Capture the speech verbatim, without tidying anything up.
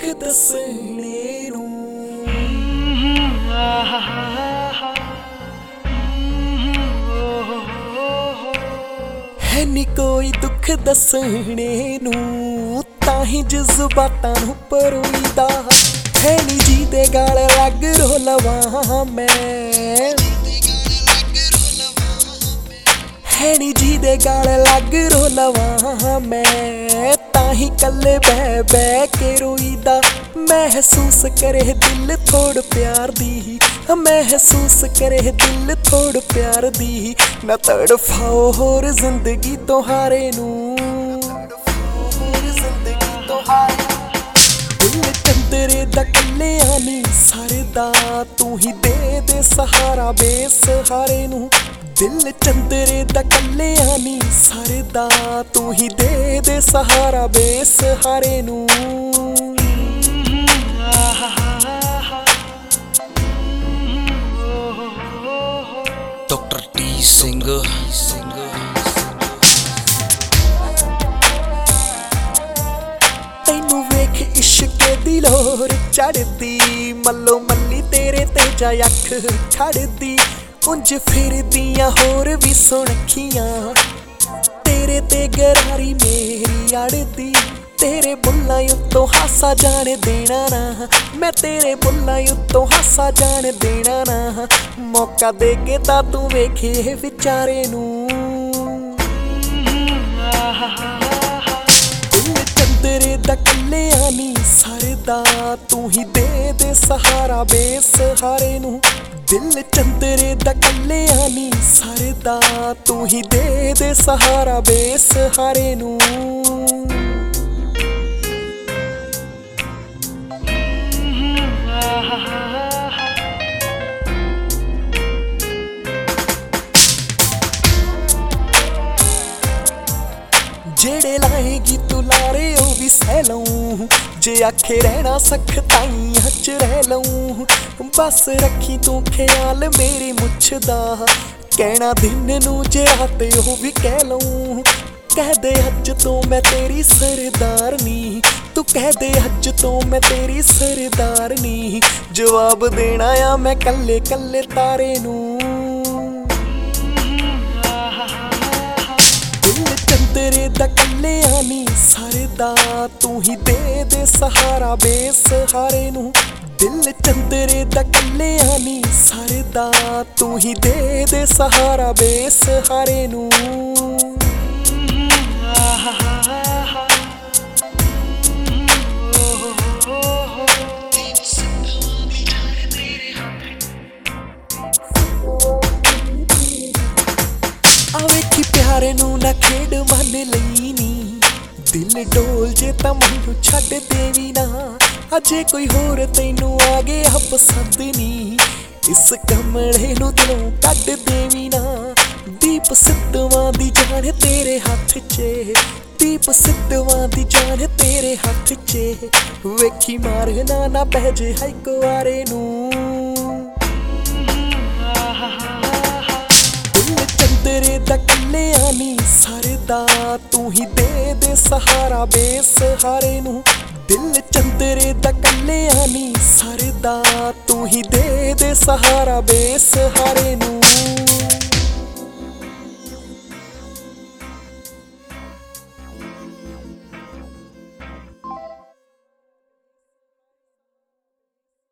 दुख दसने नूं। है नी कोई दुख दसने नूं, ताही जज्बातां नूं परोईदा। है नी जी दे गाल लग रोलवा मैं, है नी जी दे गाल लग रोलवा मैं, ताही कल्ले बह बह के रोईदा। महसूस करे दिल थोड़ प्यार दी, महसूस करे दिल थोड़ प्यार दी। न तड़फाओ होर जिंदगी तोहारे नूं, जिंदगी तोहारे। दिल चंदरे दा कल्लिया नी सरदा, तू ही दे दे सहारा बेसहारे नूं। दिल चंदरे दा कल्लिया नी सरदा, तू ही दे दे सहारा बेसहारे नूं। डॉक्टर टी सिंह तैनू वेख इश्के दी लोर चढ़दी, मल्लो मल्ली तेरे ते जा अख छड़दी। उंज फिरदियां होर भी सुनखियां, तेरे ते गरारी मेरी अड़दी। तेरे बुल्लां उत्तों हासा जान देना ना, मैं तेरे बुल्लां उत्तों हासा जान देना ना। मौका दे के तां तू वेखे विचारे नूं। दिल चंदरे दा कल्लिया नी सरदा, तू ही दे दे सहारा बेसहारे नूं। दिल चंदरे दा कल्लिया नी सरदा, तू ही दे दे सहारा बेसहारे नूं। जेड़े लाएगी तू लारे ओ भी सह लऊं, जे आखे रहना सख्ताइयां च रह लऊं। बस रखी तू ख्याल मेरी मुछ दा, कहना दिन नूं जे रात ओ भी कह लऊं। कह दे अज तो मैं तेरी सरदारनी, तू कह दे अज तो मैं तेरी सरदारनी। जवाब देना आ मैं कल्ले कल्ले तारे नूं। दिल चंदरे दा कल्लिया नी सरदा, तू ही दे दे सहारा बेसहारे नूं। दिल चंदरे दा कल्लिया नी सरदा, तू ही दे दे सहारा बेसहारे नूं। आवेखी प्यारे नूं ना खेड मन लई नी, दिल डोल जे तां मैनू छड्ड देवी ना। अजे कोई होर तैनू आ गया पसंद नी, इस कमले नूं दिलों कड्ड देवी ना। दीप सिद्धवां दी जान तेरे हत्थ च, दीप सिद्धवां दी जान तेरे हत्थ च। वेखी मारना ना पै जे हाई कुआरे नूं। दिल चंदरे दा कल्लिया नी सरदा, तू ही दे दे सहारा बेसहारे नूं। दिल चंदरे दा कल्लिया नी सरदा, तू ही दे दे सहारा बेसहारे नूं।